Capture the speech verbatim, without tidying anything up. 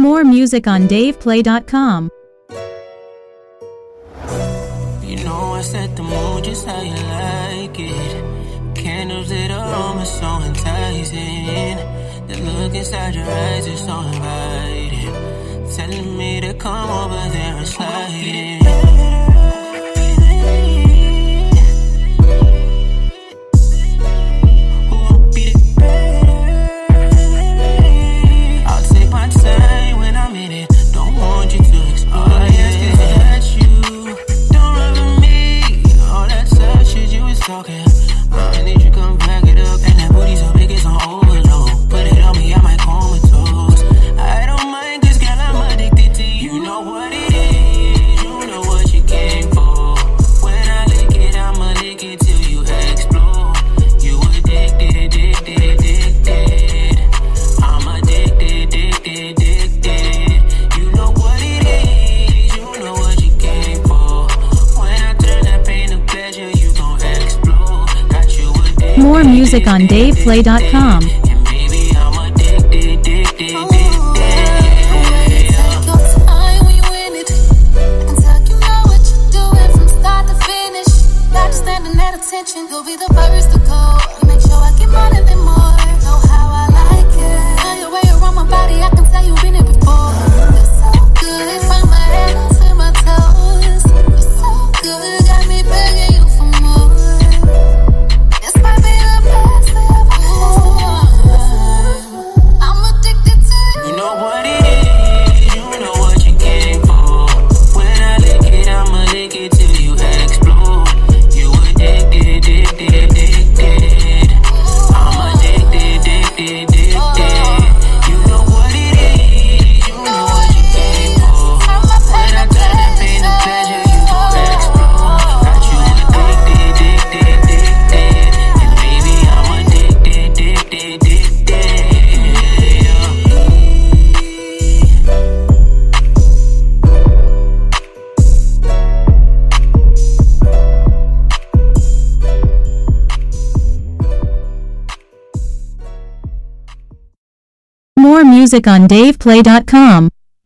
More music on dave play dot com. You know I set the mood just how you like it. Candles lit aroma so enticing. The look inside your eyes is so inviting. Telling me to come over there and slide in. More music on dave play dot com. You'll be the first to go. Make sure I get more than more. Know how I like it. Know your way around my body, I can tell you've been it before. You're so good, from my head to my toes. You're so good, got me begging you for more. This might be the best ever. I'm addicted to you. You know what it is, you know what you came for. When I lick it, I'ma lick it till you explode. You addicted, addicted, addicted. I'm addicted, addicted, addicted. You know what it is, you know what you came for. When I turn that pain to pleasure, you gon' explode. Got you addicted, addicted, addicted. And baby, I'm addicted, addicted, addicted. More music on dave play dot com.